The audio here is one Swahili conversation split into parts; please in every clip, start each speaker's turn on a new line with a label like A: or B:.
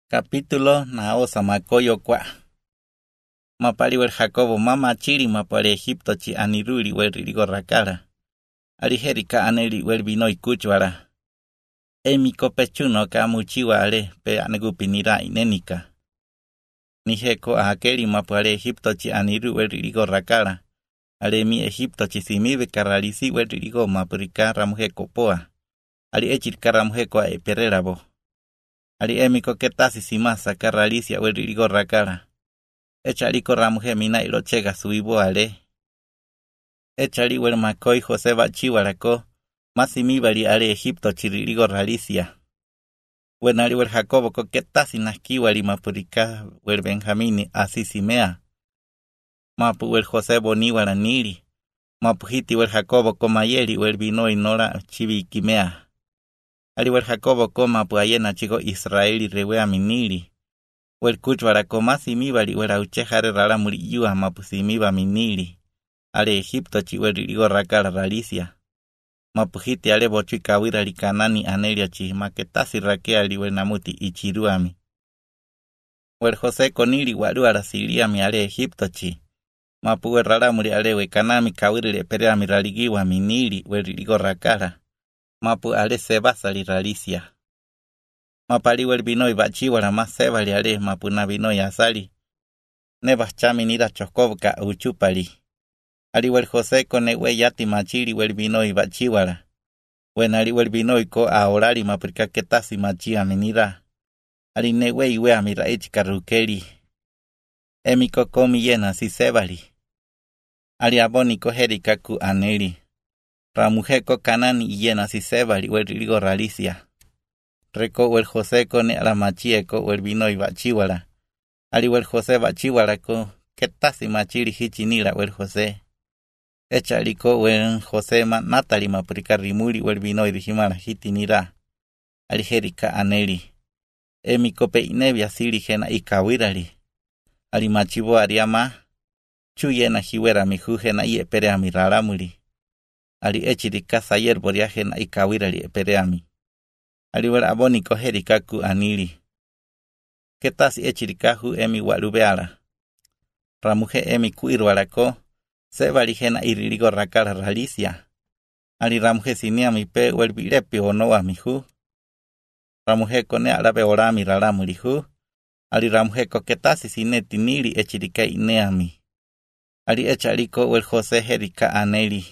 A: Capítulo na osamakoyo kwa. Mapaliwer Jacobo mama chiri mapale Egipto chi aniruri welrigo rakara. Aliherika aneli welbino ikuchwara. Emiko pechuno ka muchiwa ale pe anegupinira inenika. Niheko ahakeli mapale Egipto chi aniru welrigo rakara. Ale mi Egipto chi simibe karalisi welrigo mapurika ramuheko poa. Ali echirika ramuheko a epererabo. Ali emiko ketasi simasa karalisia welrigo rakara. Echaliko ramuhe mina ilochega suibo ale. Echali wel makoi Jose bachiwarako. Masimibali ale Egipto chiriligo ralicia. Wenali wel Jacobo ko ketasi naskiwali mapurika wel Benjamini asisimea. Mapu wel Jose boniwala nili. Mapu hiti wel Jacobo ko mayeli wel binoi nora chibi kimea. Ali wel Jacobo ko mapu ayena chigo Israeli rewea minili. Wel kuchwara ko masimibali wel auchejare rara muriyua mapu simiba minili. Ale Egipto chi wel riligo rakara ralicia. Mapuhiti ale bochu kawira likanani anelia chi maketasi rakea liwe namuti ichiruami. Wel Jose konili walu arasiliami ale Egipto chi. Mapuwe raramuri ale we kanami kawira le pereami raligiwa minili wel riligo rakara. Mapu ale sebasa ralicia. Mapali wel binoi bachiwara masebali ale mapu na binoi asali. Nebas chami nira chokobka uchupali. Ali wel Jose kone we yati machiri wel binoi bachiwara. Wenali wel binoi ko aorari mapurika ketasi machia menira. Ali ne we iwe amira ichikarukeri. Emiko komi yena si sebali. Ali aboni ko herika ku aneli. Ramujeko kanani yena si sebali wel rigo ralicia. Reko wel Jose kone ala machie ko wel binoi bachiwara. Ali wel Jose bachiwara ko ketasi machiri hichinira wel Jose. Echaliko wen Jose ma natali mapurika rimuri wel binoi dijimara hitinira. Aliherika aneli. Emiko pe inebia siligena ikawirali. Ali machibo ariama. Chuyena hiwera mijujena y epereami raramuri. Ali echirika sayer boriajena ikawirali epereami. Ali wel aboniko herika ku anili. Ketasi echirika hu emi walubeara. Ramuje emi kuirwarako. Sebali jena iriligo rakara ralicia. Ali ramuje siniami pe wel bilepi onoa mihu. Ramuje kone arabe orami raramuri hu. Ali ramuje ko ketasi sineti nili echirika ineami. Ali echaliko wel Jose herika aneli.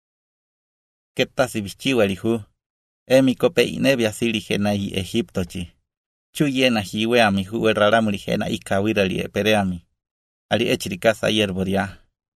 A: Ketasi bichiwali hu. Emi kope inebia sili jena i Egipto chi. Chuyena hiweami hu wel raramuri jena ikawirali epereami. Ali echirika sayer boria.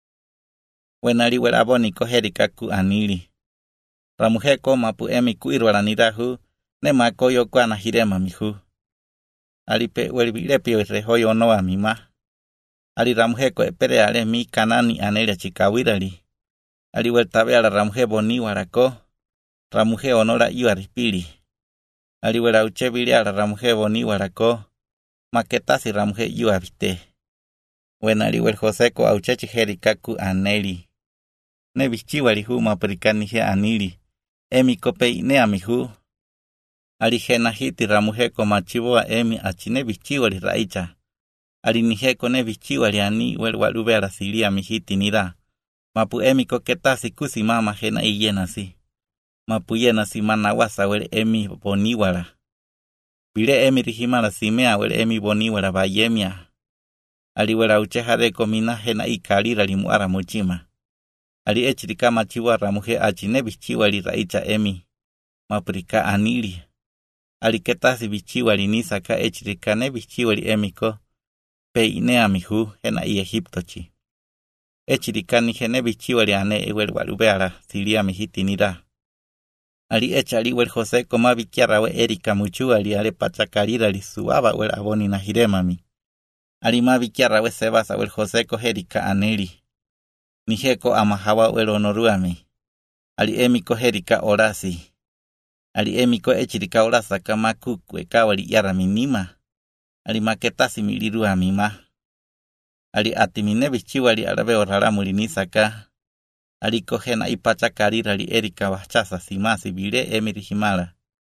A: Wenali wel aboniko herika ku anili. Ramujeko mapu emi kuirwaranira hu. Ne makoyo kwa na hirema mihu. Ali pe wel bilepi rehoyo noa mima. Ali ramujeko epere ale mi kanani anelia chikawirali. Ali wel tabe ala ramuje boni warako. Ramuje onora iwaripili. Ali wel auchebili ala ramuje boni warako. Maketasi ramuje iwabite. Wenali wel Joseko auchechi herika ku aneli. Ne bichiwali hu mapurikani he anili. Emi kope ineami hu. Ali jena hiti ramujeko machiboa emi achine bichiwali raicha. Ali nijeko ne bichiwali ani wel walube arasilia mi hiti nira. Mapu emi koketasi kusi mama jena iyena si. Mapu yena si manawasa wel emi boniwara. Bile emi rijimara simea wel emi boniwara bayemia. Ali wel auchejadeko mina jena ikalira limuara muchima. Ali echirika machiwa ramuje achine bichiwali raicha emi. Mapurika anili. Ali ketasi bichiwali nisaka echirika ne bichiwali emiko. Pe ineami hu jena i Egipto chi. Echirika ni jene bichiwali ane ewel walubeara silia mihitinira. Ali echali wel Jose koma bikiara we erika muchuali ale pachakarira li suaba wel aboni na hiremami. Ali ma bikiara we sebasa wel Jose ko herika aneli. Nijeko amahawa wel onoruami. Ali emiko herika orasi. Ali emiko echirika orasa kama kukwe kawali yara minima. Ali maketasi miliruami ma. Ali atimine bichiwali arabe oraramuri nisaka. Ali kojena ipachakarira li erika wachasa simasi bile emirijimara.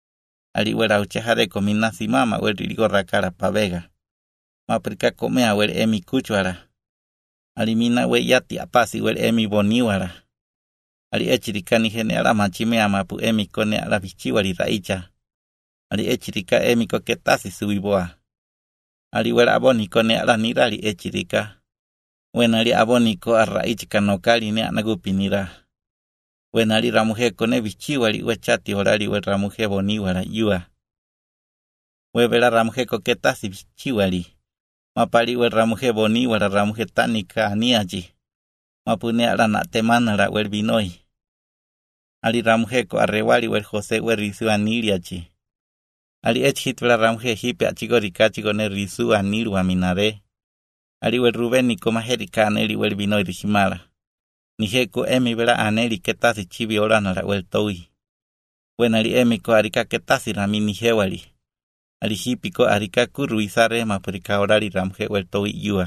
A: ali wera uchehare komina simama wel riligo rakara pavega. Maprika komea wel emi kuchwara. Ali mina we yati apasi wel emi boniwara. Ali echirika ni gene ala machimea mapu emi kone ala vichiwari raicha. Ali echirika emi koketasi suiboa. Ali wera aboni kone ala nirali echirika. Wenali aboni ko arraichi kanokali ne anagupinira. Wenali ramuhe kone vichiwari wechati horali we ramuhe boniwara yua. Webera ramuhe koketasi vichiwari. Mapali we ramuhe boniwara ramuhe tanika aniaji. Mapune ala na temanara wel binoi. Ali ramuhe ko arrewali wel Jose we risu aniliachi. Ali echitwela ramuhe hipe achigorikachi kone risu anilu aminare. Ali wel Rubeni koma herika aneli wel binoi rishimala. Niheko emi vela aneli ketasi chibi oranara wel toi. Wenali emi ko arika ketasi rami nihewali. Ali hipiko arika kuru isare mapurika orali ramuhe wel toi yua.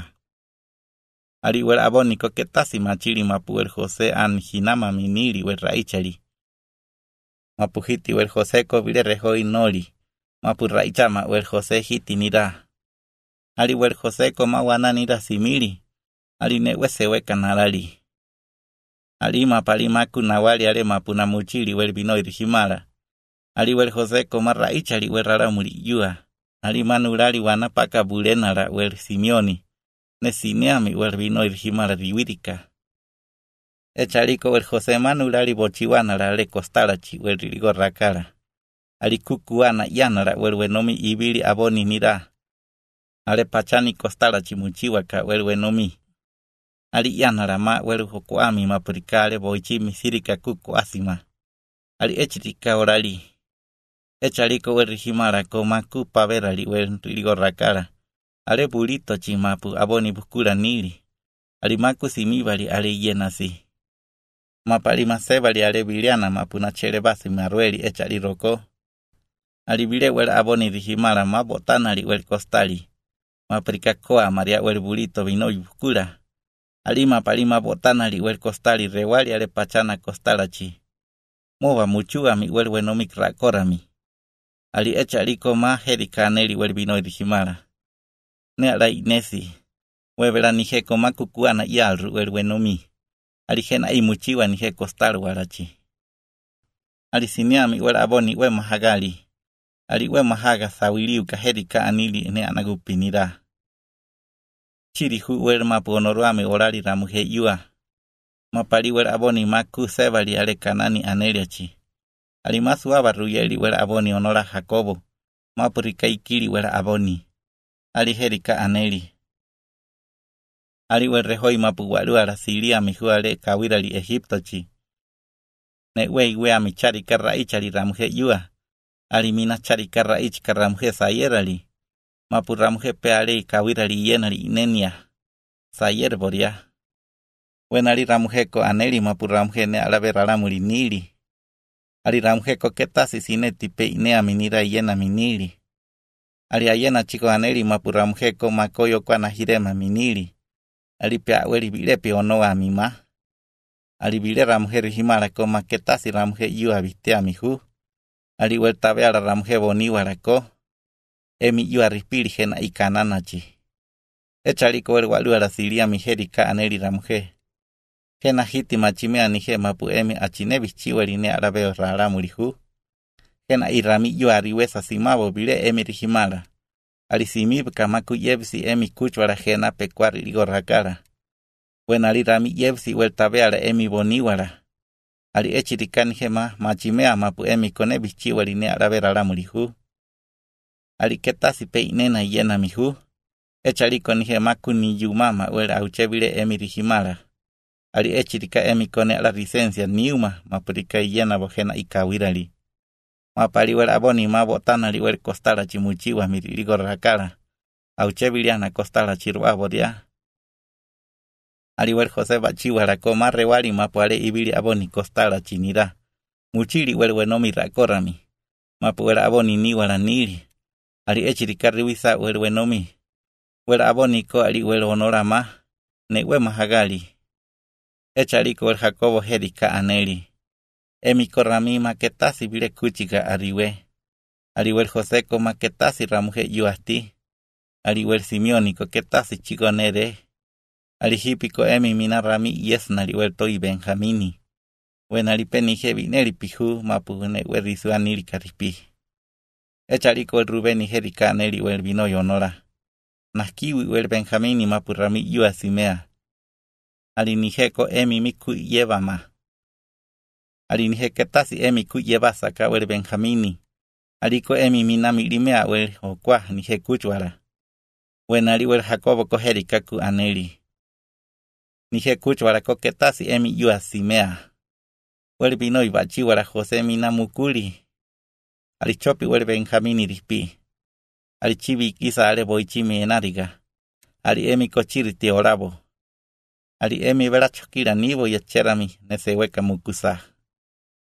A: Ali wel aboni ko ketasi machili mapu wel Jose an hinama minili wel raichali. Mapu hiti wel Jose ko vile rehoi noli. Mapu raichama wel Jose hiti nira. Ali wel Jose ko mawana nira simili. Ali newe sewe kanalali. Ali mapali maku nawali ale mapu na muchili wel binoi rishimala. Ali wel Jose ko maraichali wel raramuli yua. Ali manulali wana paka bulenara wel Simeoni. Nesineami wel binoi rishimala riwirika. Echaliko wel Jose manulali bochiwanara le kostalachi wel riligo rakara. Ali kukuana yanara wel wenomi ibili aboni nira. Ale pachani kostalachi muchiwaka wel wenomi. Ali yanara ma wel hokuami mapurikale boichi misirika kuku asima. Ali echirika orali. Echaliko wel rishimara ko maku paverali wel riligo rakara. Ale bulito chimapu aboni bukura nili. Ali maku simibali ale yenasi. Mapali masebali ale biliana mapuna cherebasi marueli echali roko. Ali bile wel aboni rishimara mabotanali wel kostali. Maprika koa maria wel bulito binoi bukura. Ali mapali mabotanali wel kostali rewali ale pachana kostalachi. Mova muchua mi wel wenomi krakorami. Ali echaliko ma herika aneli wel binoi rishimara. Ne ala inesi. Webela niheko makukuana yalru wel wenomi. Ali hena imuchiwa nije kostal warachi. Ali siniami wel aboni we mahagali. Ali we mahaga sawiliu kaherika anili ne anagupinira. Chirihu wel maponoruame orali ramuhe yua. Mapali wel aboni maku sebali ale kanani aneliachi. Ali masu abaruyeli wel aboni onora Jacobo. Mapurika ikili wel aboni. Ali herika aneli. Ali wel rehoi mapu waluara silia mihuale kawirali Egiptochi. Ne we amichari karaichali ramuhe yua. Ali mina chari karaich karamuhe sayerali. Mapu ramuhe peale kawirali yenali inenia. Sayer boria. Wenali ramuhe ko aneli mapu ramuhe ne alabera muri nili. Ali ramuhe ko ketasi sineti pe inea minira yena minili. Ali ayena chiko aneli mapu ramuhe ko makoyo kwa nahirema minili. Ali pia weli bile pe onoa mima. Ali bile ramuhe rihimara ko maketasi ramuhe yua bitea mihu. Ali wel tabeara ramuhe boniwara ko. Emi yua ripili hena ikananachi. Echaliko wel waluara silia miherika aneli ramuhe. Hena hiti machimea nije mapu emi achinebi chiweli ne arabeo raramurihu. Hena irami yua riwesa simabo bile emi rihimara. Ali simib kamaku yebsi emi kuchwara hena pekwari ligo rakara. Wenali rami yebsi wel tabeara emi boniwara. Ali echirikani hema machimea mapu emi kone bichiwali ne arabera ramulihu. Ali ketasi pe inena yena mihu. Echaliko ni hema kuni yumama wel auchebile emi rihimara. Ali echirika emi kone ala licencia niuma mapurika yena bohena ikawirali. Mapali wel aboni mabotanali wel kostala chimuchiwa miriligo rakara. Auchebiliana kostala chirwa bodia. Ali wel Jose bachiwara ko marrewali mapuale ibili aboni kostala chinira. Muchili wel wenomi rakorami. Mapu wel aboni niwara nili. Ali echirika riwisa wel wenomi. Wel aboni ko ali wel honorama. Ne we mahagali. Echaliko wel Jacobo herika aneli. Emi korami maketasi bile kuchika ariwe. aliwel José coma ketasi ramuje yuasti, aliwel Simeónico ketasi chigonere, alihipico emi mina rami yesna aliwel toi Benjamini, wen alipenije vineri piju mapugune werisu anirikaripi. Echarico el Rubén y Jericane el vino yonora. Naskiwi el Benjamini mapurami yuasimea. Alinijeko emi miku yevama. Alinijeketasi emi ku yevasaka el Benjamini. Aliko emi minami limea el okwa nijekuchwara. Wenari el Jacobo ko Jerikaku aneli. Nijekuchwara ko ketasi emi yuasimea. El vino ibachiwara José minamukuri. Alichopi el Benjamini rispi. Alichibi kisa ale boichimi enariga. Ali emi kochiri te orabo. Ali emi vera chokira nibo y cherami neseweka mukusa.